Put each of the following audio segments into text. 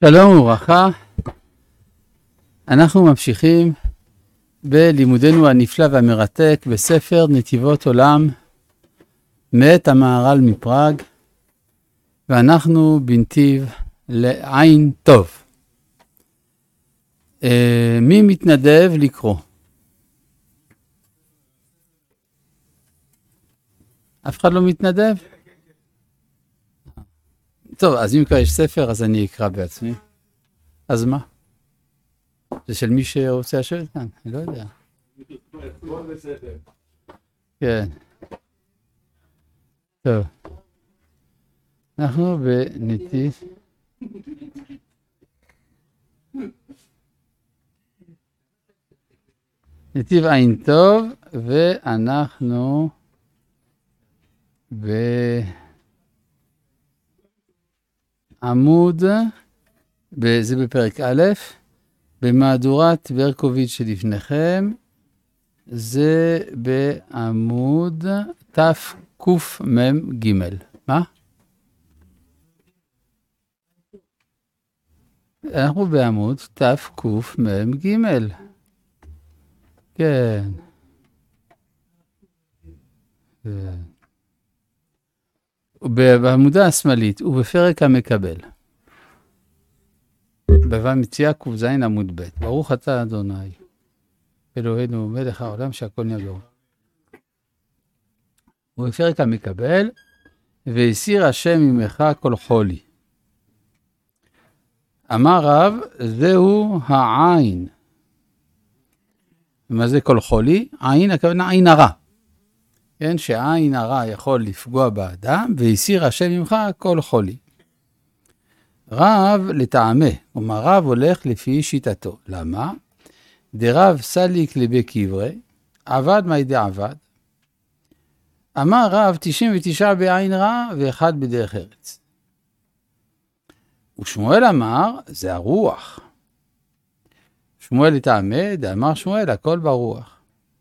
שלום וברכה, אנחנו ממשיכים בלימודנו הנפלא והמרתק בספר נתיבות עולם מאת המהר"ל מפראג, ואנחנו בנתיב לעין טוב. מי מתנדב לקרוא? אף אחד לא מתנדב? טוב, אז אם כבר יש ספר, אז אני אקרא בעצמי. אז מה? זה של מי שרוצה לשבת כאן? אני לא יודע. כן. טוב. אנחנו בנתיב. נתיב עין טוב, ואנחנו עמוד, זה בפרק א', במהדורת ברקוביץ' שלפניכם, זה בעמוד תקמ"ג. מה? אנחנו בעמוד תקמ"ג. כן. בעמודה השמאלית ובפרק המקבל. בבא מציעא ק"ז עמוד ב'. ברוך אתה אדוני אלוהינו מלך העולם שהכל נהיה בדברו. ובפרק המקבל, והסיר השם ממך כל חולי. אמר רב, זהו העין. מה זה כל חולי? עין, הכוונה עין הרע. כן, שהעין הרע יכול לפגוע באדם, והסיר השם ממך כל חולי. רב לטעמה, כלומר רב הולך לפי שיטתו. למה? דרב סליק לבי קברי, עבד מיידי עבד. אמר רב 99 בעין רע ואחד בדרך ארץ. ושמואל אמר, זה הרוח. שמואל לטעמה, דאמר שמואל, הכל ברוח.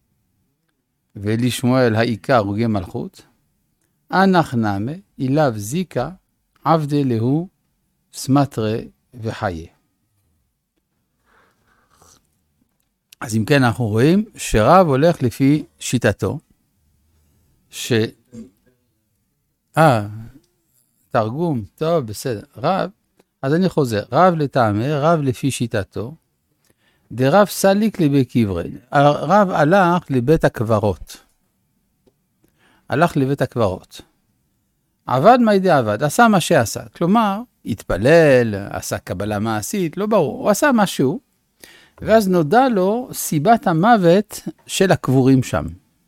ולשמואל העיקר רוגי מלכות, אנח נמה, אליו זיקה, עבדי להו, סמטרה וחיה. אז אם כן אנחנו רואים שרב הולך לפי שיטתו, תרגום, טוב, בסדר, רב, אז אני חוזר, רב לטעמה, רב לפי שיטתו, דרב סליק לבי קברי. הרב הלך לבית הקברות. עבד מיידי עבד, עשה מה שעשה. כלומר, התפלל, עשה קבלה מעשית, לא ברור. הוא עשה משהו, ואז נודע לו סיבת המוות של הקבורים שם.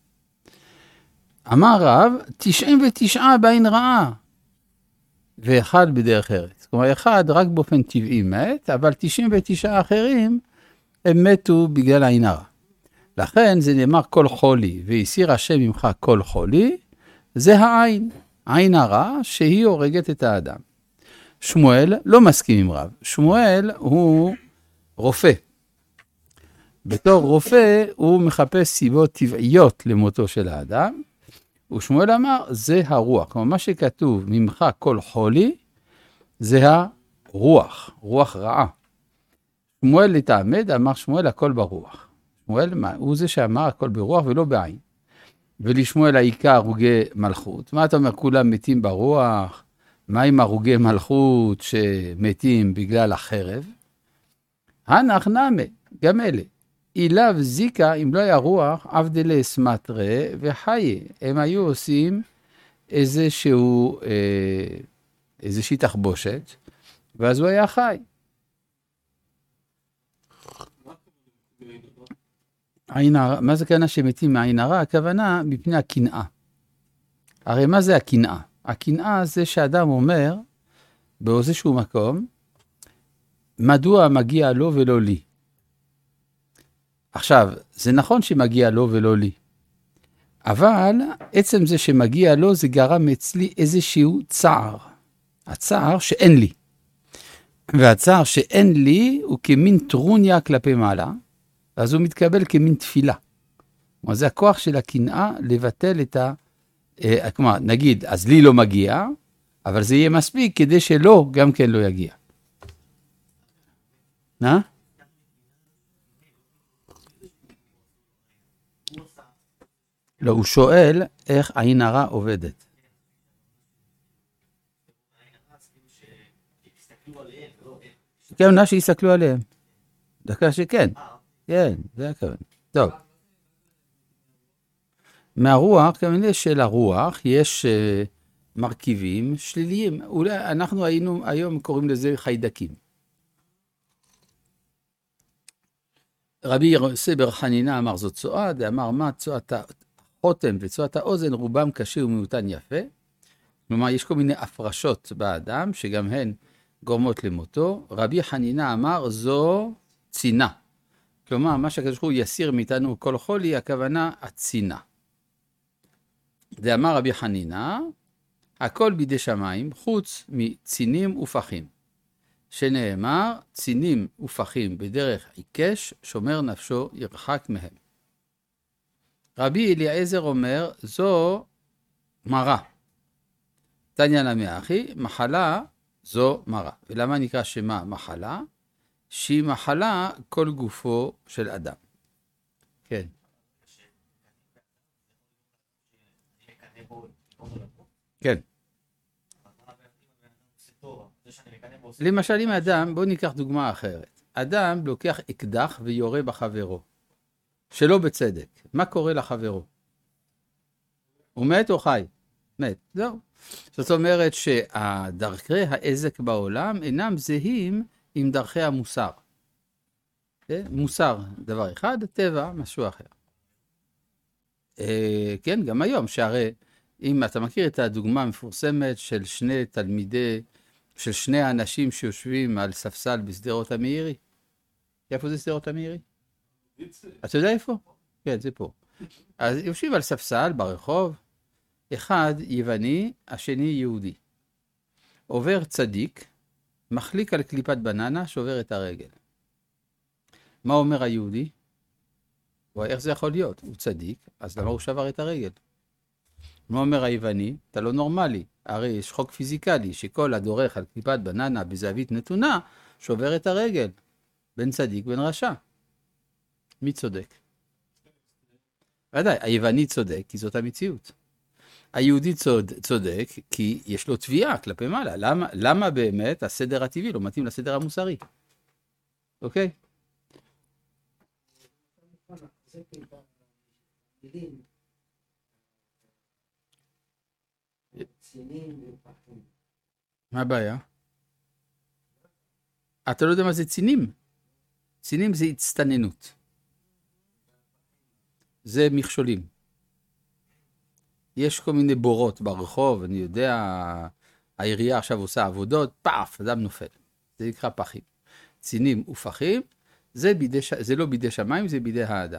אמר רב, 99 בעין רעה, ואחד בדרך ארץ. כלומר, אחד רק באופן טבעי מת, אבל 99 אחרים, הם מתו בגלל העין הרע. לכן זה נאמר כל חולי, והסיר השם ממך כל חולי, זה העין, עין הרע שהיא הורגת את האדם. שמואל לא מסכים עם רב, שמואל הוא רופא. בתור רופא הוא מחפש סיבות טבעיות למותו של האדם, ושמואל אמר זה הרוח, כלומר מה שכתוב ממך כל חולי, זה הרוח, רוח רעה. שמואל לתעמד, אמר שמואל הכל ברוח. שמואל הוא זה שאמר הכל ברוח ולא בעין. ולשמואל העיקר הרוגי מלכות. מה אתה אומר? כולם מתים ברוח? מה עם הרוגי מלכות שמתים בגלל החרב? הנח נמה, גם אלה. אליו זיקה, אם לא היה רוח, עבדלה סמטרה וחיה. הם היו עושים איזושהי תחבושת, ואז הוא היה חי. מה זה כוונה שמתים מהעין הרע? הכוונה מפני הקנאה. הרי מה זה הקנאה? הקנאה זה שאדם אומר באיזשהו מקום, מדוע מגיע לו ולא לי? עכשיו, זה נכון שמגיע לו ולא לי, אבל עצם זה שמגיע לו זה גרם אצלי איזשהו צער. הצער שאין לי. והצער שאין לי הוא כמין טרוניה כלפי מעלה, אז הוא מתקבל כמין תפילה. כלומר, זה הכוח של הקנאה לבטל את כלומר, נגיד, אז לי לא מגיע, אבל זה יהיה מספיק כדי שלא, גם כן לא יגיע. מה? לא, הוא שואל איך עין הרע עובדת. כן, נא שיסתכלו עליהם. דקה שכן. כן, זה הכוון. טוב. מהרוח, כמובן של הרוח, יש מרכיבים שליליים. אולי אנחנו היום קוראים לזה חיידקים. רבי יוסי בר חנינא אמר זאת צואה, דאמר מה צואת החותם וצואת האוזן רובם קשה ומיעוטן יפה. כלומר, יש כל מיני הפרשות באדם, שגם הן גורמות למותו. רבי חנינא אמר זו צינה. כלומר, מה שהקדוש ברוך הוא יסיר מאיתנו כל חולי, הכוונה הצינה. דאמר רבי חנינא, הכל בידי שמיים, חוץ מצינים ופחים. שנאמר, צינים ופחים בדרך עיקש, שומר נפשו ירחק מהם. רבי אליעזר אומר, זו מרה. תניא נמי אחי, מחלה זו מרה. ולמה נקרא שמה מחלה? שהיא מחלה כל גופו של אדם. כן. כן. למשל, אם אדם, בואו ניקח דוגמה אחרת. אדם לוקח אקדח ויורה בחברו, שלא בצדק. מה קורה לחברו? הוא מת או חי? מת, זהו. זאת אומרת שהדרכי העזק בעולם אינם זהים עם דרכי המוסר. מוסר דבר אחד, טבע משהו אחר. כן, גם היום, שהרי אם אתה מכיר את הדוגמה המפורסמת של שני האנשים שיושבים על ספסל בשדרות המאירי. איפה זה שדרות המאירי? אתה יודע איפה? כן, זה פה. אז יושבים על ספסל ברחוב, אחד יווני, השני יהודי. עובר צדיק, מחליק על קליפת בננה, שובר את הרגל. מה אומר היהודי? איך זה יכול להיות? הוא צדיק, אז למה הוא שבר את הרגל? מה אומר היווני? אתה לא נורמלי. הרי יש חוק פיזיקלי שכל הדורך על קליפת בננה בזווית נתונה, שובר את הרגל. בין צדיק בין רשע. מי צודק? ודאי, היווני צודק כי זאת המציאות. היהודי צודק כי יש לו תביעה כלפי מעלה. למה באמת הסדר הטבעי לא מתאים לסדר המוסרי? אוקיי? מה הבעיה? אתה לא יודע מה זה צינים? צינים זה הצטננות. זה מכשולים. יש כל מיני בורות ברחוב, אני יודע, העירייה עכשיו עושה עבודות, פאף, אדם נופל. זה נקרא פחים. צינים ופחים, זה לא בידי שמיים, זה בידי האדם.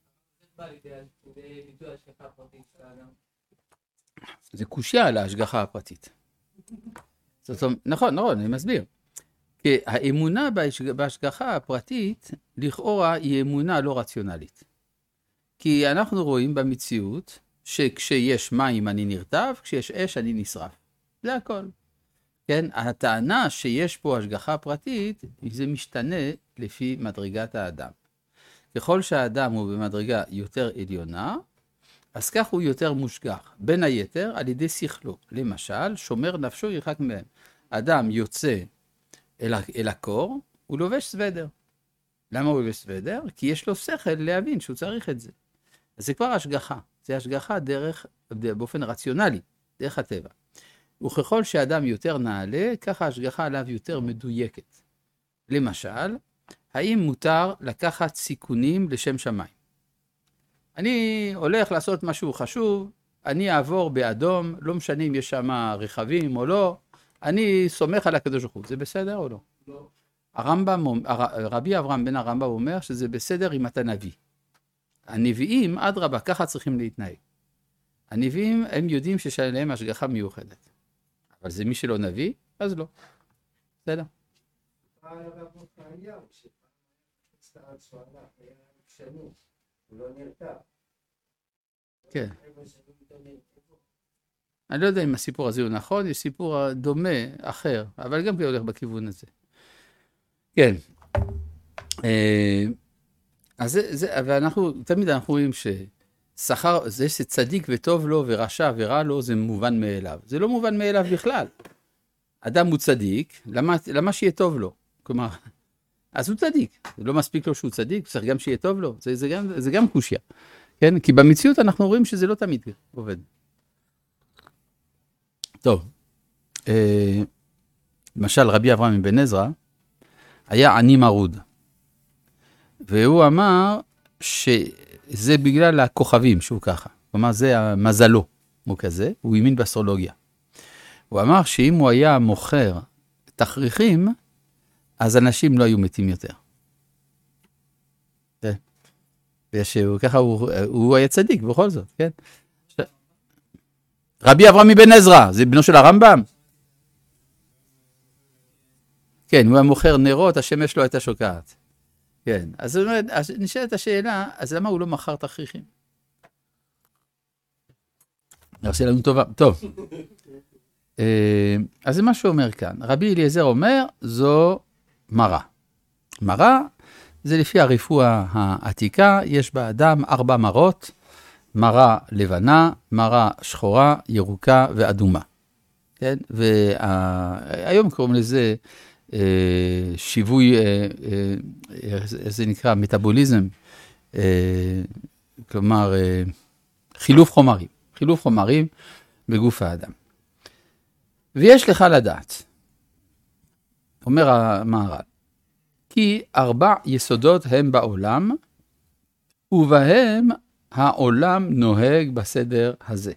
זה קושיה על ההשגחה הפרטית. נכון, אני מסביר. כי האמונה בהשגחה הפרטית, לכאורה היא אמונה לא רציונלית. כי אנחנו רואים במציאות, שכשיש מים אני נרטב, כשיש אש אני נשרף. זה הכל. כן, הטענה שיש פה השגחה פרטית, זה משתנה לפי מדרגת האדם. ככל שהאדם הוא במדרגה יותר עליונה, אז כך הוא יותר מושגח. בין היתר, על ידי שכלו. למשל, שומר נפשו ירחק מהם. אדם יוצא אל הקור, הוא לובש סוודר. למה הוא לובש סוודר? כי יש לו שכל להבין שהוא צריך את זה. אז זה כבר השגחה. זה השגחה באופן רציונלי, דרך הטבע. וככל שאדם יותר נעלה, ככה ההשגחה עליו יותר מדויקת. למשל, האם מותר לקחת סיכונים לשם שמיים? אני הולך לעשות משהו חשוב, אני אעבור באדום, לא משנה אם יש שם רכבים או לא, אני סומך על הקדוש ברוך הוא. זה בסדר או לא? לא. רבי אברהם בן הרמב"ם אומר שזה בסדר אם אתה נביא. הנביאים, אדרבה, ככה צריכים להתנהג. הנביאים, הם יודעים שיש עליהם השגחה מיוחדת. אבל זה מי שלא נביא, אז לא. בסדר. כן. אני לא יודע אם הסיפור הזה הוא נכון, יש סיפור דומה, אחר, אבל גם כן הולך בכיוון הזה. כן. אז ואנחנו, תמיד אנחנו רואים ששכר, זה שצדיק וטוב לו ורשע ורע לו, זה מובן מאליו. זה לא מובן מאליו בכלל. אדם הוא צדיק, למה שיהיה טוב לו? כלומר, אז הוא צדיק. זה לא מספיק לו שהוא צדיק, צריך גם שיהיה טוב לו. זה גם קושיה. כן? כי במציאות אנחנו רואים שזה לא תמיד עובד. טוב. למשל, רבי אברהם בן עזרא היה עני מרוד. והוא אמר שזה בגלל הכוכבים שהוא ככה. כלומר, זה המזלו. הוא כזה, הוא האמין באסטרולוגיה. הוא אמר שאם הוא היה מוכר תכריכים, אז אנשים לא היו מתים יותר. ככה הוא היה צדיק בכל זאת, כן? רבי אברהם בן עזרא, זה בנו של הרמב"ם. כן, הוא היה מוכר נרות, השמש לא הייתה שוקעת. כן, אז נשאלת השאלה, אז למה הוא לא מכר תכריכים? נעשה לנו טובה. טוב. אז זה מה שהוא אומר כאן. רבי אליעזר אומר, זו מרה. מרה זה לפי הרפואה העתיקה, יש באדם 4 מרות, מרה לבנה, מרה שחורה, ירוקה ואדומה. כן? והיום קוראים לזה שיווי, זה נקרא מטאבוליזם, כלומר חילוף חומרים בגוף האדם. ויש לך לדעת, אומר המהר"ל, כי 4 יסודות הם בעולם, ובהם העולם נוהג בסדר הזה.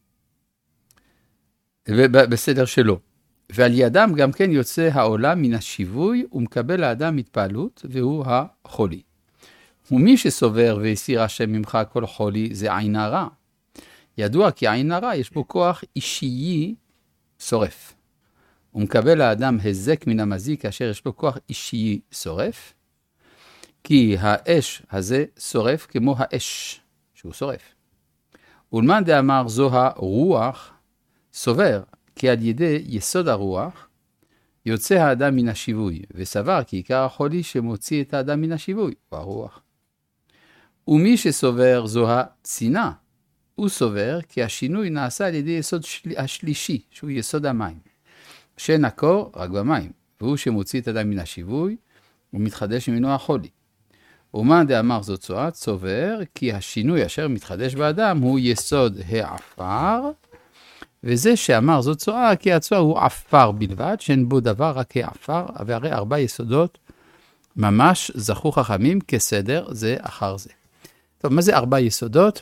ובסדר שלו. ועל ידם גם כן יוצא העולם מן השיווי, ומקבל האדם התפעלות, והוא החולי. ומי שסובר והסיר השם ממך כל חולי, זה עין הרע. ידוע כי עין הרע יש בו כוח אישי שורף. ומקבל האדם הזק מן המזיק, כאשר יש לו כוח אישי שורף, כי האש הזה שורף כמו האש שהוא שורף. ולמאן דאמר זו הרוח, סובר, כי על ידי יסוד הרוח, יוצא האדם מן השיווי, וסבר כי עיקר החולי שמוציא את האדם מן השיווי, הוא הרוח. ומי שסובר זו הצינה, הוא סובר כי השינוי נעשה על ידי יסוד השלישי, שהוא יסוד המים. שאין הקור רק במים, והוא שמוציא את האדם מן השיווי, הוא מתחדש ממנו החולי. ומאן דאמר זאת צועת, סובר כי השינוי אשר מתחדש באדם הוא יסוד העפר, וזה שאמר זאת צועה, כי הצועה הוא עפר בלבד, שאין בו דבר רק העפר, והרי 4 יסודות ממש זכו חכמים כסדר זה אחר זה. טוב, מה זה 4 יסודות?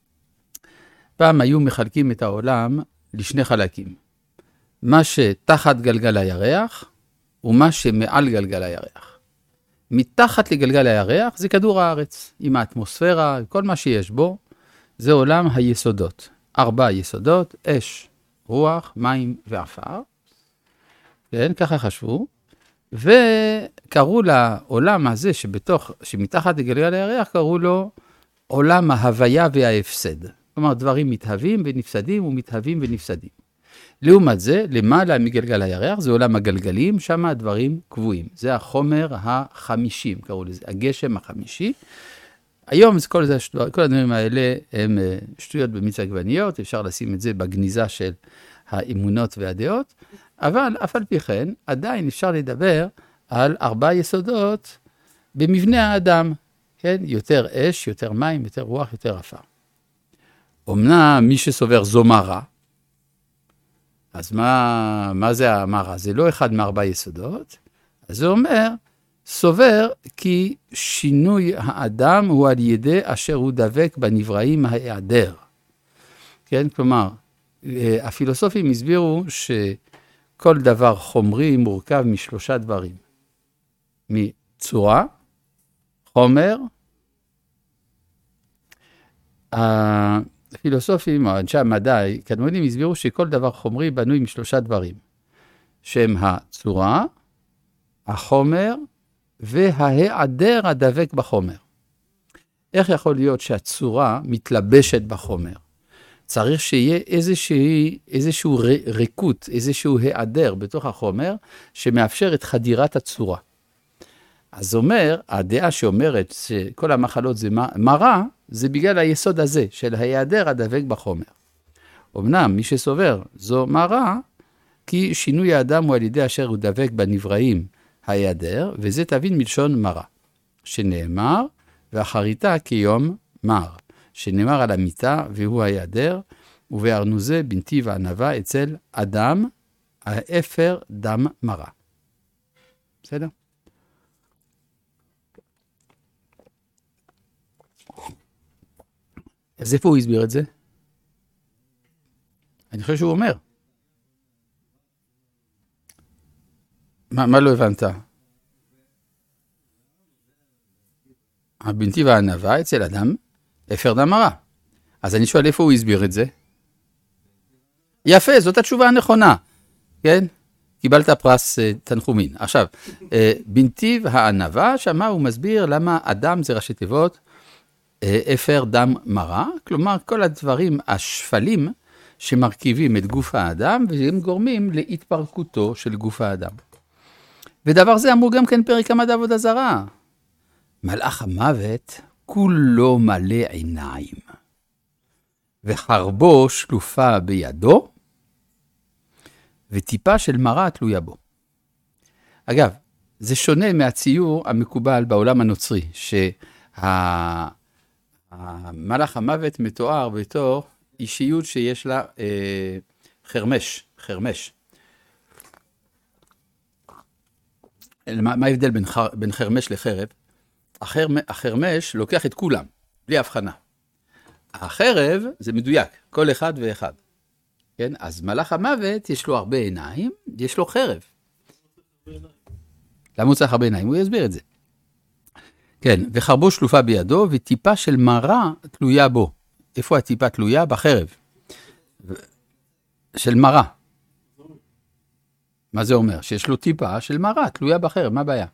פעם היו מחלקים את העולם לשני חלקים. מה שתחת גלגל הירח, ומה שמעל גלגל הירח. מתחת לגלגל הירח זה כדור הארץ, עם האטמוספירה, כל מה שיש בו, זה עולם היסודות. 4 יסודות, אש, רוח, מים ועפר. כן, ככה חשבו. וקראו לעולם הזה שמתחת לגלגל הירח, קראו לו עולם ההוויה וההפסד. כלומר, דברים מתהווים ונפסדים ומתהווים ונפסדים. לעומת זה, למעלה מגלגל הירח, זה עולם הגלגלים, שם הדברים קבועים. זה החומר ה-50, קראו לזה, הגשם ה-50. היום כל הדברים האלה הם שטויות במיץ עגבניות, אפשר לשים את זה בגניזה של האמונות והדעות, אבל אף על פי כן, עדיין אפשר לדבר על 4 יסודות במבנה האדם, כן? יותר אש, יותר מים, יותר רוח, יותר עפר. אמנם מי שסובר זו מרה, אז מה זה המרה? זה לא אחד מ4 יסודות, אז זה אומר, סובר כי שינוי האדם הוא על ידי אשר הוא דבק בנבראים ההיעדר. כן? כלומר, הפילוסופים הסבירו שכל דבר חומרי מורכב מ3 דברים. מצורה, חומר, הפילוסופים או אנשי המדע, קדמונים הסבירו שכל דבר חומרי בנוי מ3 דברים. שהם הצורה, החומר, וההיעדר הדבק בחומר. איך יכול להיות שהצורה מתלבשת בחומר? צריך שיהיה איזשהו ריקות, איזשהו היעדר בתוך החומר, שמאפשר את חדירת הצורה. אז אומר, הדעה שאומרת שכל המחלות זה מרה, זה בגלל היסוד הזה, של היעדר הדבק בחומר. אמנם מי שסובר זו מרה, כי שינוי האדם הוא על ידי אשר הוא דבק בנבראים היעדר, וזה תבין מלשון מרה. שנאמר, ואחריתה כיום מר, שנאמר על המיטה והוא היעדר, ובארנוזה בנתיב הענווה אצל אדם, האפר דם מרה. בסדר? אז איפה הוא הסביר את זה? אני חושב שהוא אומר. מה לא הבנת? הבנתיב הענווה אצל אדם, אפר דם מרה. אז אני שואל איפה הוא הסביר את זה? יפה, זאת התשובה הנכונה. כן? קיבלת פרס תנחומין. עכשיו, בנתיב הענווה, שמה הוא מסביר למה אדם זה ראשי תיבות, אפר דם מרה, כלומר כל הדברים השפלים שמרכיבים את גוף האדם, והם גורמים להתפרקותו של גוף האדם. ודבר זה אמרו גם כן פרק המדע עבודה זרה. מלאך המוות כולו מלא עיניים, וחרבו שלופה בידו, וטיפה של מרה תלויה בו. אגב, זה שונה מהציור המקובל בעולם הנוצרי, מלאך המוות מתואר בתור אישיות שיש לה חרמש. מה ההבדל בין חרמש לחרב? החרמש לוקח את כולם, בלי הבחנה. החרב זה מדויק, כל אחד ואחד. כן? אז מלאך המוות יש לו הרבה עיניים, יש לו חרב. למה הוא צריך הרבה עיניים? הוא יסביר את זה. כן, וחרבו שלופה בידו, וטיפה של מרה תלויה בו. איפה הטיפה תלויה? בחרב. של מרה. מה זה אומר? שיש לו טיפה של מרה תלויה בחרב, מה הבעיה?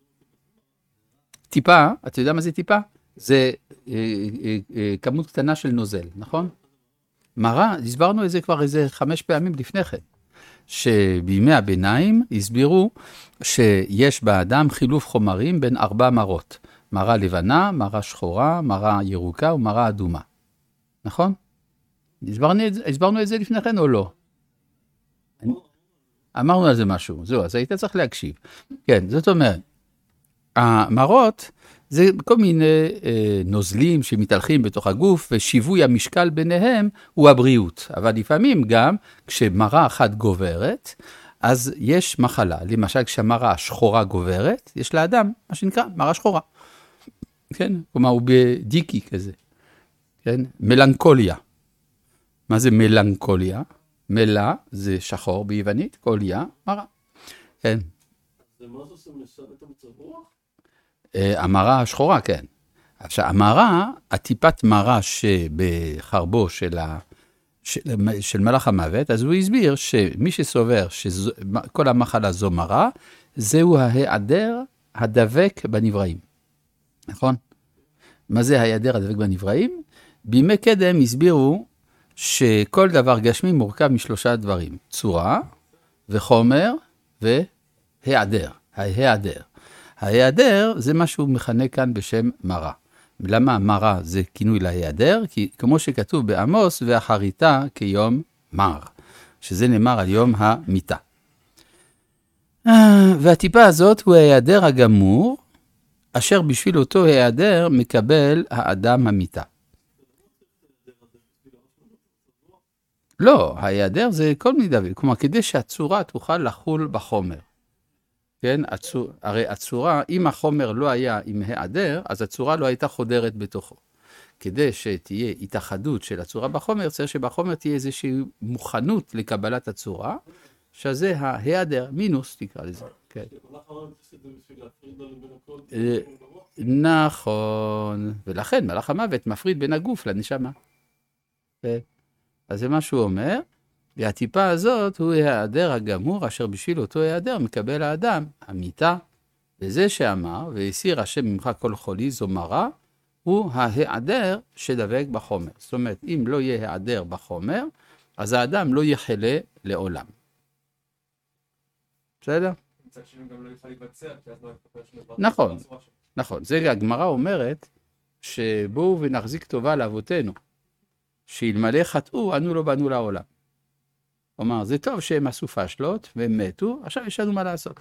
טיפה, אתה יודע מה זה טיפה? זה כמות קטנה של נוזל, נכון? מרה, הסברנו את זה כבר איזה 5 פעמים לפני כן, שבימי הביניים הסבירו שיש באדם חילוף חומרים בין 4 מרות. מרה לבנה, מרה שחורה, מרה ירוקה ומרה אדומה. נכון? הסברנו את זה לפני כן או לא? אמרנו על זה משהו, זהו, אז היית צריך להקשיב. כן, זאת אומרת, המרות זה כל מיני נוזלים שמתהלכים בתוך הגוף, ושיווי המשקל ביניהם הוא הבריאות. אבל לפעמים גם כשמרה אחת גוברת, אז יש מחלה. למשל, כשהמרה השחורה גוברת, יש לאדם מה שנקרא מרה שחורה. כן? כלומר, הוא בדיקי כזה. כן? מלנכוליה. מה זה מלנכוליה? מלה זה שחור ביוונית, קוליה, מרה. כן. זה מה זה משנה את המצב רוח? המרה השחורה, כן. עכשיו, המרה, הטיפת מרה שבחרבו של מלאך המוות, אז הוא הסביר שמי שסובר שכל המחלה זו מרה, זהו ההיעדר הדבק בנבראים. נכון? מה זה ההיעדר הדבק בנבראים? בימי קדם הסבירו שכל דבר גשמי מורכב מ3 דברים, צורה וחומר והיעדר, ההיעדר. ההיעדר זה מה שהוא מכנה כאן בשם מרה. למה מרה זה כינוי להיעדר? כי כמו שכתוב בעמוס, ואחריתה כיום מר, שזה נאמר על יום המיטה. והטיפה הזאת הוא ההיעדר הגמור, אשר בשביל אותו ההיעדר מקבל האדם המיטה. לא, ההיעדר זה כל מיני דבר, כלומר כדי שהצורה תוכל לחול בחומר. כן, הרי הצורה, אם החומר לא היה עם היעדר, אז הצורה לא הייתה חודרת בתוכו. כדי שתהיה התאחדות של הצורה בחומר, צריך שבחומר תהיה איזושהי מוכנות לקבלת הצורה, שזה ההיעדר, מינוס תקרא לזה. כן. נכון, ולכן מלאך המוות מפריד בין הגוף לנשמה. כן. אז זה מה שהוא אומר, והטיפה הזאת הוא ההיעדר הגמור, אשר בשביל אותו ההיעדר מקבל האדם, המיטה, וזה שאמר, והסיר השם ממך כל חולי, זו מרה, הוא ההיעדר שדבק בחומר. זאת אומרת, אם לא יהיה היעדר בחומר, אז האדם לא יחלה לעולם. בסדר? מצד שני גם לא יוכל לבצע, כי אז לא יפתח שום דבר. נכון, נכון. זה הגמרא אומרת, שבואו ונחזיק טובה לאבותינו, שאלמלא חטאו, אנו לא באנו לעולם. כלומר, זה טוב שהם עשו פשלות, והם מתו, עכשיו יש לנו מה לעשות.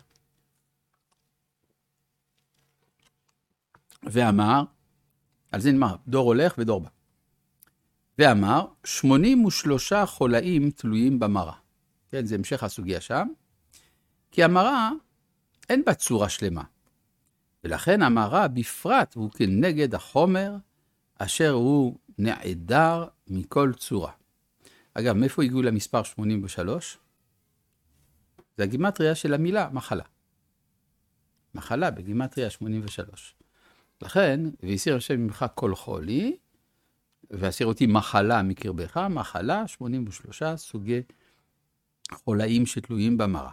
ואמר, על זה נאמר, דור הולך ודור בא. ואמר, 83 חולאים תלויים במראה. כן, זה המשך הסוגיה שם. כי המראה אין בה צורה שלמה. ולכן המראה בפרט הוא כנגד החומר, אשר הוא נעדר מכל צורה. אגב, מאיפה הגיעו למספר 83? זה הגימטריה של המילה מחלה. מחלה בגימטריה 83. לכן, והסיר השם ממך כל חולי, והסיר אותי מחלה מקרבך, מחלה 83 סוגי חולאים שתלויים במראה.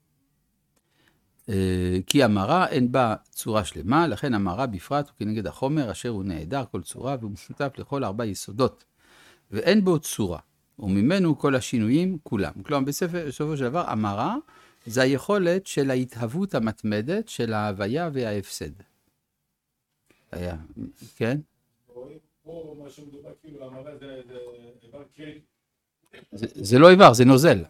כי המראה אין בה צורה שלמה, לכן המראה בפרט הוא כנגד החומר, אשר הוא נעדר כל צורה, והוא משותף לכל 4 יסודות. ואין בו צורה, וממנו כל השינויים כולם. כלומר, בסופו של דבר, המראה זה היכולת של ההתהוות המתמדת של ההוויה וההפסד. היה, כן? פה מה שמדובר כאילו, המראה זה איבר קריטי. זה לא איבר, זה נוזל.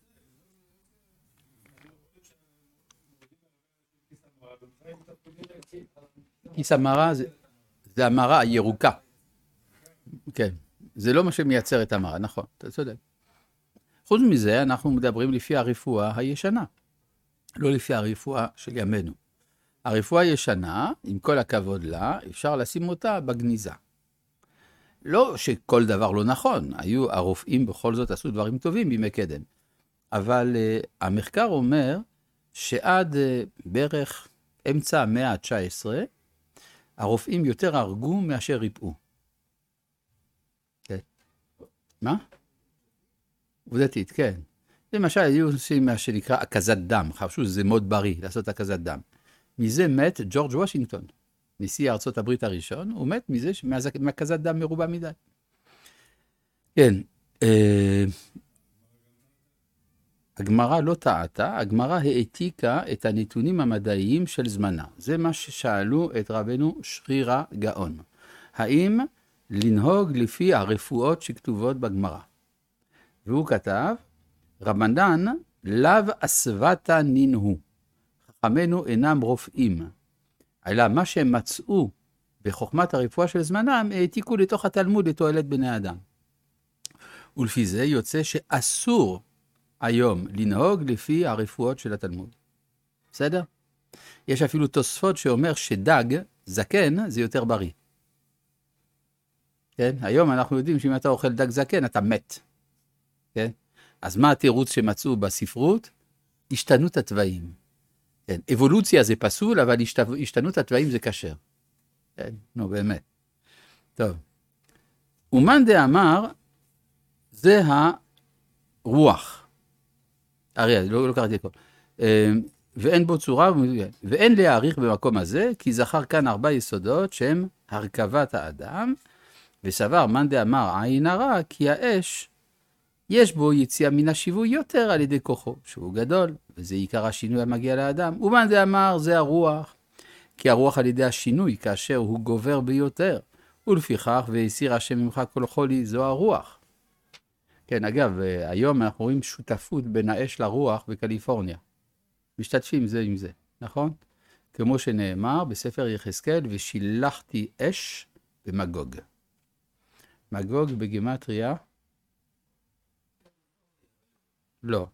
כיס המראה זה המראה הירוקה. כן, זה לא מה שמייצר את המראה, נכון, אתה צודק. חוץ מזה, אנחנו מדברים לפי הרפואה הישנה, לא לפי הרפואה של ימינו. הרפואה הישנה, עם כל הכבוד לה, אפשר לשים אותה בגניזה. לא שכל דבר לא נכון, הרופאים בכל זאת עשו דברים טובים בימי קדם. אבל המחקר אומר שעד בערך אמצע המאה ה-19, הרופאים יותר הרגו מאשר ריפאו. כן. מה? עובדתית, כן. למשל, היו עושים מה שנקרא הקזת דם, חשבו שזה מאוד בריא לעשות הקזת דם. מזה מת ג'ורג' וושינגטון, נשיא ארצות הברית הראשון, הוא מת מזה מהקזת דם מרובה מדי. כן, הגמרא לא טעתה, הגמרא העתיקה את הנתונים המדעיים של זמנה. זה מה ששאלו את רבנו שרירא גאון. האם לנהוג לפי הרפואות שכתובות בגמרא? והוא כתב, רבנן לאו אסוותא נינו. חכמינו אינם רופאים. אלא מה שהם מצאו בחוכמת הרפואה של זמנם, העתיקו לתוך התלמוד לתועלת בני אדם. ולפי זה יוצא שאסור היום לנהוג לפי הרפואות של התלמוד. בסדר? יש אפילו תוספות שאומר שדג, זקן, זה יותר בריא. כן? היום אנחנו יודעים שאם אתה אוכל דג זקן, אתה מת. כן? אז מה התירוץ שמצאו בספרות? השתנות התוואים. כן, אבולוציה זה פסול, אבל השתנות התוואים זה כשר. כן, נו באמת. טוב. ומאן דאמר, זה הרוח. הרי, לא קראתי הכל. ואין בו צורה, ואין להעריך במקום הזה, כי זכר כאן 4 יסודות שהם הרכבת האדם, וסבר מאן דאמר עין הרע, כי האש, יש בו יציאה מן השיווי יותר על ידי כוחו, שהוא גדול, וזה עיקר השינוי המגיע לאדם. ומאן דאמר זה הרוח, כי הרוח על ידי השינוי, כאשר הוא גובר ביותר, ולפיכך והסיר השם ממך כל חולי, זו הרוח. כן, אגב, היום אנחנו רואים שותפות בין האש לרוח בקליפורניה. משתתפים זה עם זה, נכון? כמו שנאמר בספר יחזקאל, ושילחתי אש במגוג. מגוג בגימטריה, לא.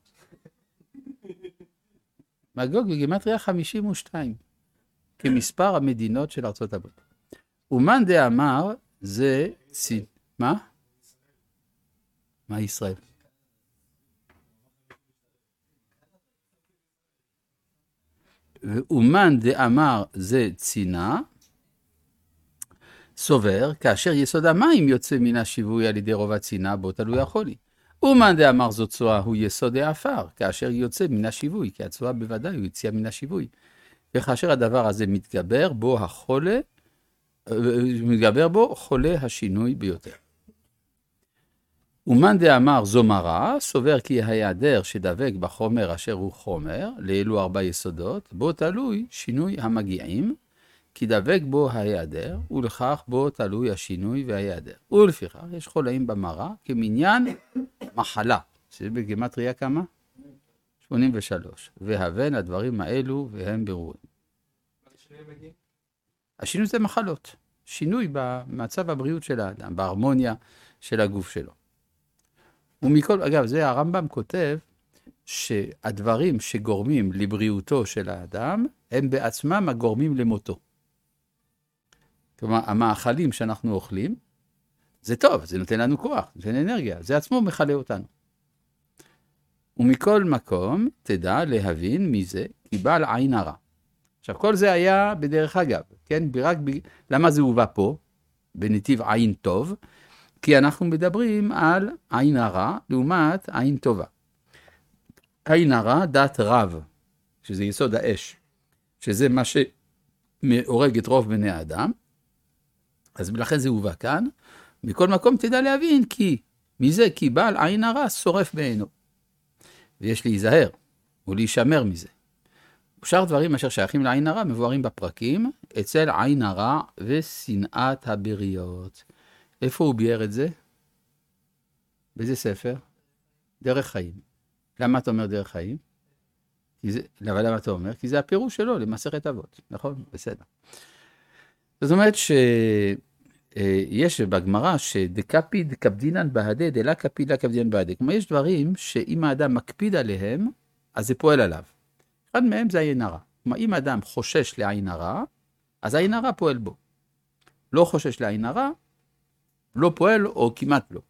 מגוג בגימטריה 52, כמספר המדינות של ארצות הברית. ומאן דאמר זה מה? מה ישראל? ומאן דאמר זה צינה, סובר, כאשר יסוד המים יוצא מן השיווי על ידי רוב הצינה, בו תלוי החולי. ומאן דאמר זו צואה הוא יסוד העפר, כאשר יוצא מן השיווי, כי הצואה בוודאי הוא יציאה מן השיווי. וכאשר הדבר הזה מתגבר בו חולה השינוי ביותר. ומאן דאמר זו מראה, סובר כי ההיעדר שדבק בחומר אשר הוא חומר, לאלו 4 יסודות, בו תלוי שינוי המגיעים, כי דבק בו ההיעדר, ולכך בו תלוי השינוי וההיעדר. ולפיכך יש חולאים במראה כמניין מחלה, שזה בגימטריה כמה? 83. והבן הדברים האלו והם ברורים. השינוי זה מחלות. שינוי במצב הבריאות של האדם, בהרמוניה של הגוף שלו. ומכל, אגב, זה הרמב"ם כותב שהדברים שגורמים לבריאותו של האדם, הם בעצמם הגורמים למותו. כלומר, המאכלים שאנחנו אוכלים, זה טוב, זה נותן לנו כוח, זה אנרגיה, זה עצמו מחלה אותנו. ומכל מקום, תדע להבין מזה, כי בעל עין הרע. עכשיו, כל זה היה בדרך אגב, כן? למה זה הובא פה? בנתיב עין טוב, כי אנחנו מדברים על עין הרע, לעומת עין טובה. עין הרע, דת רב, שזה יסוד האש, שזה מה שהורג את רוב בני האדם, אז לכן זה הובא כאן. מכל מקום תדע להבין, מזה, כי בעל עין הרע שורף בעינו. ויש להיזהר, ולהישמר מזה. ושאר דברים אשר שייכים לעין הרע מבוארים בפרקים, אצל עין הרע ושנאת הבריות. איפה הוא ביאר את זה? באיזה ספר? דרך חיים. למה אתה אומר דרך חיים? אבל למה אתה אומר? כי זה הפירוש שלו למסכת אבות, נכון? בסדר. זאת אומרת שיש בגמרא שדקפי דקפדינן בהדה דלה קפי לה קפדינן בהדה. כלומר, יש דברים שאם האדם מקפיד עליהם, אז זה פועל עליו. אחד מהם זה עין הרע. כלומר, אם האדם חושש לעין הרע, אז העין הרע פועל בו. לא חושש לעין הרע, לא פועל או כמעט לא.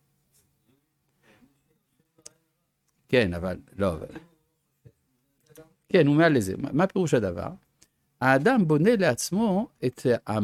כן, אבל לא. כן, הוא מעל לזה. מה פירוש הדבר? האדם בונה לעצמו את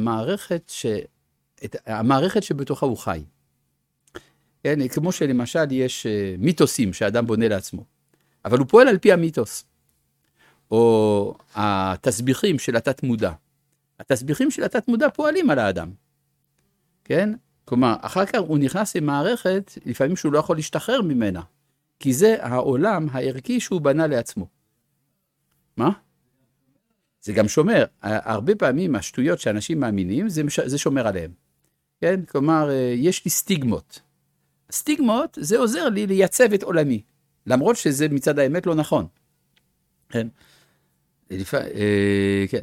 המערכת שבתוכה הוא חי. כן, כמו שלמשל יש מיתוסים שהאדם בונה לעצמו, אבל הוא פועל על פי המיתוס. או התסביכים של התת מודע. התסביכים של התת מודע פועלים על האדם. כן? כלומר, אחר כך הוא נכנס למערכת, לפעמים שהוא לא יכול להשתחרר ממנה. כי זה העולם הערכי שהוא בנה לעצמו. מה? זה גם שומר. הרבה פעמים השטויות שאנשים מאמינים, זה שומר עליהם. כן? כלומר, יש לי סטיגמות. סטיגמות זה עוזר לי לייצב את עולמי. למרות שזה מצד האמת לא נכון. כן. כן.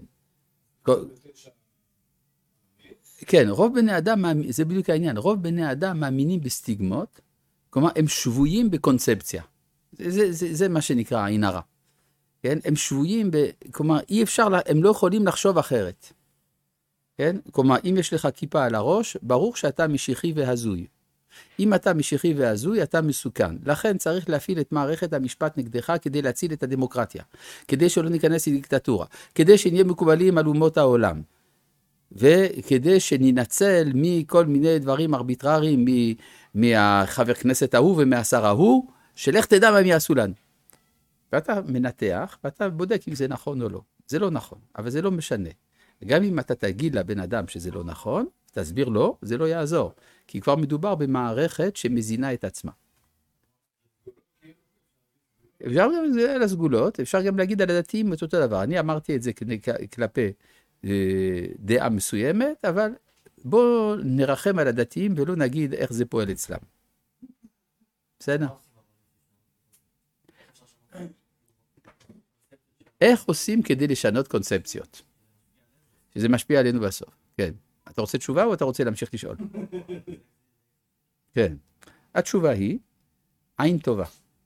כן, רוב בני אדם, זה בדיוק העניין, רוב בני אדם מאמינים בסטיגמות, כלומר, הם שבויים בקונספציה. זה מה שנקרא עין הרע. כן? הם שבויים כלומר, אי אפשר, הם לא יכולים לחשוב אחרת. כן? כלומר, אם יש לך כיפה על הראש, ברור שאתה משיחי והזוי. אם אתה משיחי והזוי, אתה מסוכן. לכן צריך להפעיל את מערכת המשפט נגדך כדי להציל את הדמוקרטיה. כדי שלא ניכנס לדיקטטורה. כדי שנהיה מקובלים על אומות העולם. וכדי שננצל מכל מיני דברים ארביטרריים, מהחבר כנסת ההוא ומהשר ההוא, שלך תדע מה הם יעשו לנו. ואתה מנתח, ואתה בודק אם זה נכון או לא. זה לא נכון, אבל זה לא משנה. גם אם אתה תגיד לבן אדם שזה לא נכון, תסביר לו, זה לא יעזור. כי כבר מדובר במערכת שמזינה את עצמה. אפשר גם על הסגולות, אפשר גם להגיד על הדתיים את אותו דבר. אני אמרתי את זה כלפי דעה מסוימת, אבל בואו נרחם על הדתיים ולא נגיד איך זה פועל אצלם. בסדר? איך עושים כדי לשנות קונספציות? שזה משפיע עלינו בסוף. כן. אתה רוצה תשובה או אתה רוצה להמשיך לשאול? כן. התשובה היא, עין טובה.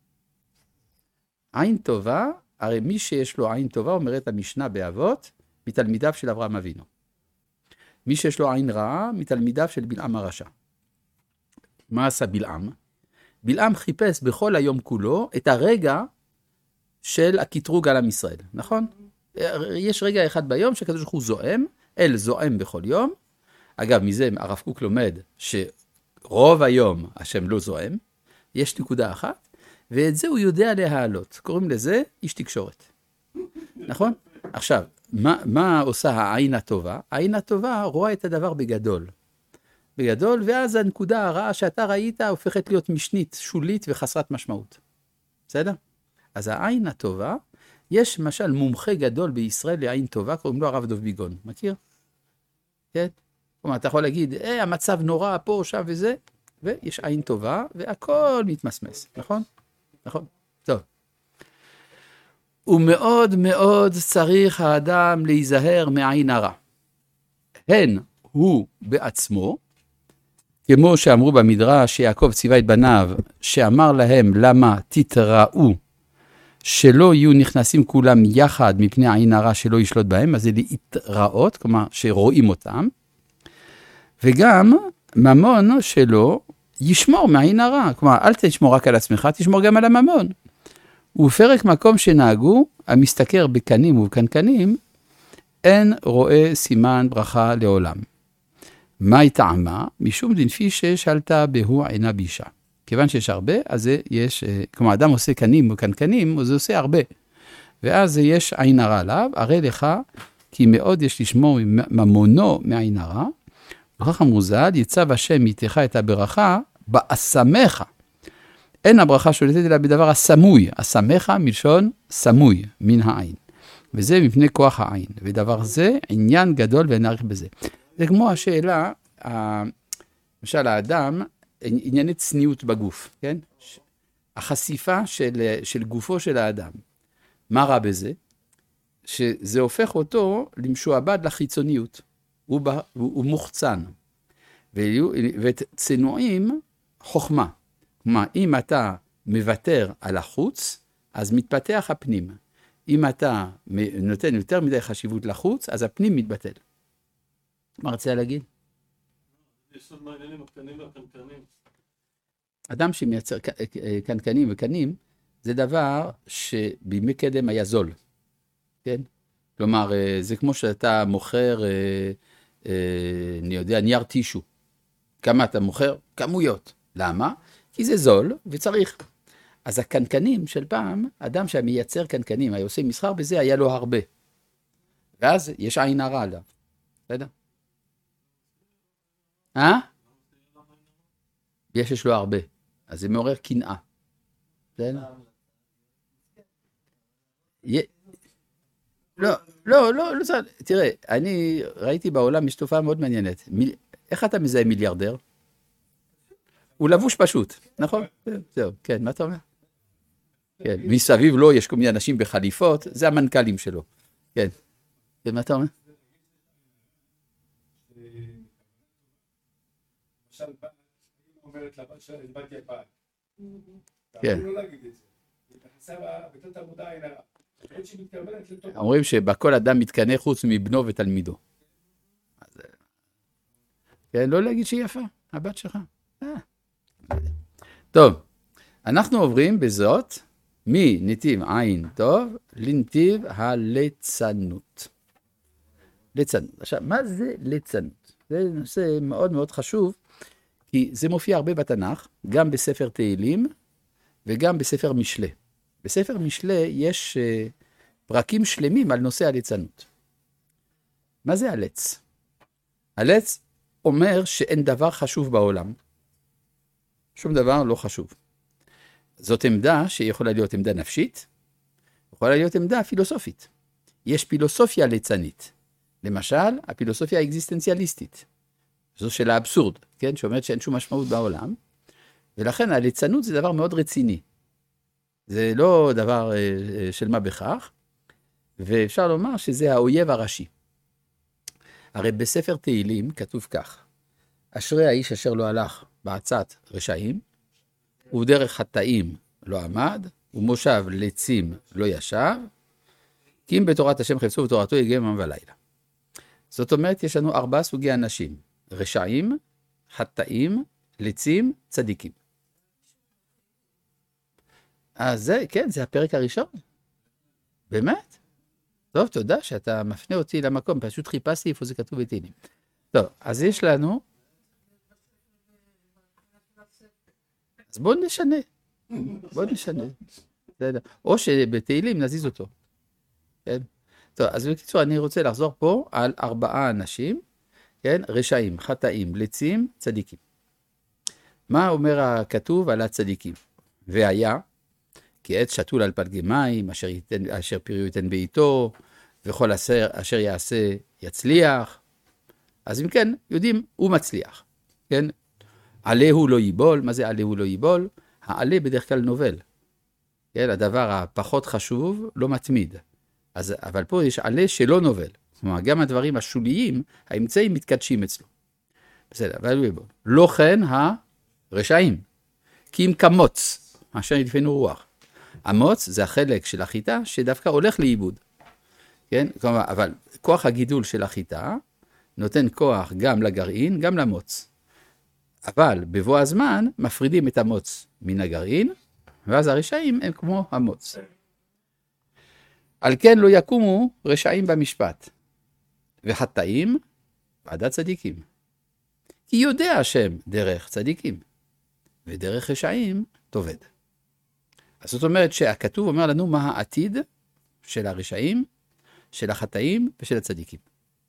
עין טובה, הרי מי שיש לו עין טובה, אומרת המשנה באבות, מתלמידיו של אברהם אבינו. מי שיש לו עין רעה, מתלמידיו של בלעם הרשע. מה עשה בלעם? בלעם חיפש בכל היום כולו את הרגע של הקטרוג על עם ישראל, נכון? יש רגע אחד ביום שהקדוש ברוך הוא זועם, אל זועם בכל יום. אגב, מזה הרב קוק לומד שרוב היום השם לא זועם, יש נקודה אחת, ואת זה הוא יודע להעלות. קוראים לזה איש תקשורת. נכון? עכשיו, מה עושה העין הטובה? העין הטובה רואה את הדבר בגדול. בגדול, ואז הנקודה הרעה שאתה ראית הופכת להיות משנית, שולית וחסרת משמעות. בסדר? אז העין הטובה, יש למשל מומחה גדול בישראל לעין טובה, קוראים לו הרב דב ביגון, מכיר? כן? כלומר, אתה יכול להגיד, המצב נורא פה, שם וזה, ויש עין טובה, והכל מתמסמס, נכון? נכון? טוב. ומאוד מאוד צריך האדם להיזהר מעין הרע. הן הוא בעצמו, כמו שאמרו במדרש שיעקב ציווה את בניו, שאמר להם למה תתראו, שלא יהיו נכנסים כולם יחד מפני עין הרע שלא ישלוט בהם, אז זה להתראות, כלומר שרואים אותם, וגם ממון שלו ישמור מעין הרע, כלומר אל תשמור רק על עצמך, תשמור גם על הממון. ופרק מקום שנהגו, המסתכר בקנים ובקנקנים, אין רואה סימן ברכה לעולם. מה היא טעמה? משום דנפי ששאלתה בהו עינה בישה. כיוון שיש הרבה, אז יש, כלומר, אדם עושה קנים וקנקנים, אז זה עושה הרבה. ואז יש עין הרע עליו, הרי לך, כי מאוד יש לשמור ממונו מעין הרע, וכך המוזל, יצב השם יתך את הברכה, באסמך. אין הברכה שולטת אלא בדבר הסמוי, הסמך מלשון סמוי, מן העין. וזה מפני כוח העין. ודבר זה, עניין גדול ונעריך בזה. זה כמו השאלה, למשל האדם, ענייני צניעות בגוף, כן? החשיפה של גופו של האדם. מה רע בזה? שזה הופך אותו למשועבד לחיצוניות. הוא מוחצן. וצנועים, חוכמה. כלומר, אם אתה מוותר על החוץ, אז מתפתח הפנים. אם אתה נותן יותר מדי חשיבות לחוץ, אז הפנים מתבטל. מה רצה להגיד? יש עוד מעניינים הקטנים והקנקנים. אדם שמייצר קנקנים וקנים, זה דבר שבימי קדם היה זול. כן? כלומר, זה כמו שאתה מוכר, אני יודע, נייר טישו. כמה אתה מוכר? כמויות. למה? כי זה זול וצריך. אז הקנקנים של פעם, אדם שמייצר קנקנים, היה עושה מסחר בזה, היה לו הרבה. ואז יש עין הרע עליו. בסדר? יש לו הרבה. אז זה מעורר קנאה. בסדר? לא, תראה, אני ראיתי בעולם, יש תופעה מאוד מעניינת. איך אתה מזהה מיליארדר? הוא לבוש פשוט, נכון? זהו, כן, מה אתה אומר? כן, מסביב לו יש כל מיני אנשים בחליפות, זה המנכ"לים שלו. כן, מה אתה אומר? למשל, היא אומרת לבת שלה, את בת יפן. כן. לא להגיד את זה. היא נכנסה בתת עבודה עין הרע. אומרים שבכל אדם מתקנה חוץ מבנו ותלמידו. כן, לא להגיד שהיא יפה, הבת שלך. טוב, אנחנו עוברים בזאת מנתיב עין טוב לנתיב הליצנות. ליצנות. עכשיו, מה זה ליצנות? זה נושא מאוד מאוד חשוב, כי זה מופיע הרבה בתנ"ך, גם בספר תהילים וגם בספר משלי. בספר משלי יש פרקים שלמים על נושא הליצנות. מה זה הלץ? הלץ אומר שאין דבר חשוב בעולם. שום דבר לא חשוב. זאת עמדה שיכולה להיות עמדה נפשית, יכולה להיות עמדה פילוסופית. יש פילוסופיה ליצנית. למשל, הפילוסופיה האקזיסטנציאליסטית. זו של האבסורד, כן? שאומרת שאין שום משמעות בעולם. ולכן הליצנות זה דבר מאוד רציני. זה לא דבר של מה בכך, ואפשר לומר שזה האויב הראשי. הרי בספר תהילים כתוב כך, אשרי האיש אשר לא הלך בעצת רשעים, ובדרך חטאים לא עמד, ומושב לצים לא ישב, כי אם בתורת השם חפצו בתורתו יגיע יומם ולילה. זאת אומרת, יש לנו 4 סוגי אנשים, רשעים, חטאים, לצים, צדיקים. אז זה, כן, זה הפרק הראשון. באמת? טוב, תודה שאתה מפנה אותי למקום, פשוט חיפשתי איפה זה כתוב בתהילים. טוב, אז יש לנו... אז בואו נשנה. או שבתהילים נזיז אותו. כן? טוב, אז בקיצור, אני רוצה לחזור פה על 4 אנשים, כן? רשעים, חטאים, לצים, צדיקים. מה אומר הכתוב על הצדיקים? והיה, כי עץ שתול על פלגי מים, אשר פריו ייתן בעיתו, וכל אשר יעשה יצליח. אז אם כן, יודעים, הוא מצליח. כן? עליהו לא ייבול. מה זה עליהו לא ייבול? העלה בדרך כלל נובל. כן? הדבר הפחות חשוב לא מתמיד. אבל פה יש עלה שלא נובל. זאת אומרת, גם הדברים השוליים, האמצעים מתקדשים אצלו. בסדר, אבל הוא ייבול. לא כן הרשעים. כי אם כמוץ, אשר ידפנו רוח. המוץ זה החלק של החיטה שדווקא הולך לאיבוד. כן? כלומר, אבל כוח הגידול של החיטה נותן כוח גם לגרעין, גם למוץ. אבל בבוא הזמן מפרידים את המוץ מן הגרעין, ואז הרשעים הם כמו המוץ. על כן לא יקומו רשעים במשפט, וחטאים ועדת צדיקים. כי יודע השם דרך צדיקים, ודרך רשעים תאבד. אז זאת אומרת שהכתוב אומר לנו מה העתיד של הרשעים, של החטאים ושל הצדיקים.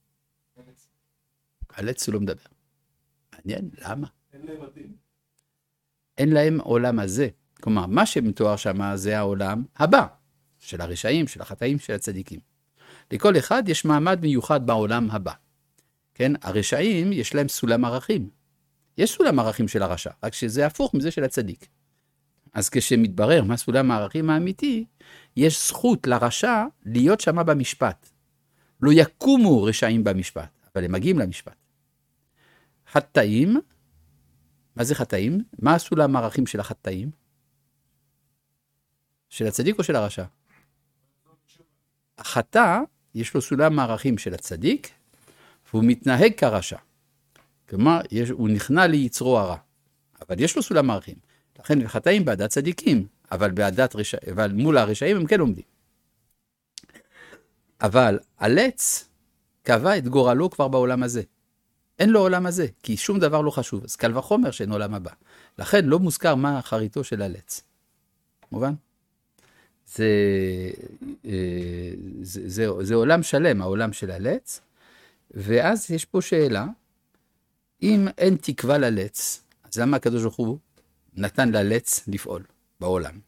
על עץ הוא לא מדבר. מעניין, למה? אין להם עתיד. אין להם עולם הזה. כלומר, מה שמתואר שם זה העולם הבא, של הרשעים, של החטאים, של הצדיקים. לכל אחד יש מעמד מיוחד בעולם הבא. כן? הרשעים יש להם סולם ערכים. יש סולם ערכים של הרשע, רק שזה הפוך מזה של הצדיק. אז כשמתברר מה סולם הערכים האמיתי, יש זכות לרשע להיות שמה במשפט. לא יקומו רשעים במשפט, אבל הם מגיעים למשפט. חטאים, מה זה חטאים? מה הסולם הערכים של החטאים? של הצדיק או של הרשע? החטא, יש לו סולם הערכים של הצדיק, והוא מתנהג כרשע. כלומר, הוא נכנע ליצרו הרע. אבל יש לו סולם ערכים. לכן וחטאים בעדת צדיקים, אבל מול הרשעים הם כן עומדים. אבל הלץ קבע את גורלו כבר בעולם הזה. אין לו עולם הזה, כי שום דבר לא חשוב. אז קל וחומר שאין עולם הבא. לכן לא מוזכר מה אחריתו של הלץ. מובן? זה עולם שלם, העולם של הלץ. ואז יש פה שאלה, אם אין תקווה ללץ, אז למה הקדוש ברוך הוא נתן ללץ לפעול בעולם?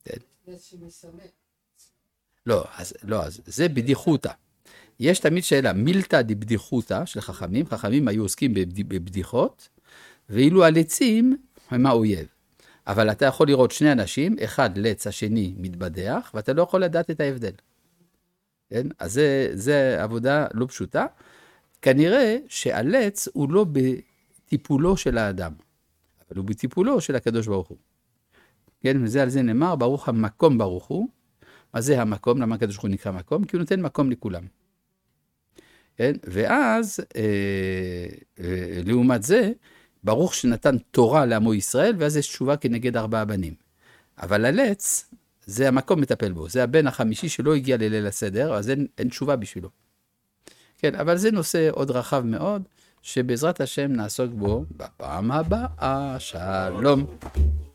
לא, אז זה בדיחותא. יש תמיד שאלה, מילתא דבדיחותא של חכמים, חכמים היו עוסקים בבדיחות, ואילו הלצים הם האויב. אבל אתה יכול לראות שני אנשים, אחד לץ, השני מתבדח, ואתה לא יכול לדעת את ההבדל. כן? אז זה עבודה לא פשוטה. כנראה שהלץ הוא לא בטיפולו של האדם, אבל הוא בטיפולו של הקדוש ברוך הוא. כן? וזה על זה נאמר, ברוך המקום ברוך הוא. מה זה המקום? למה הקדוש ברוך הוא נקרא מקום? כי הוא נותן מקום לכולם. כן? ואז, לעומת זה, ברוך שנתן תורה לעמו ישראל, ואז יש תשובה כנגד 4 בנים. אבל הלץ, זה המקום מטפל בו. זה הבן החמישי שלא הגיע לליל הסדר, אז אין תשובה בשבילו. כן, אבל זה נושא עוד רחב מאוד, שבעזרת השם נעסוק בו בפעם הבאה. שלום.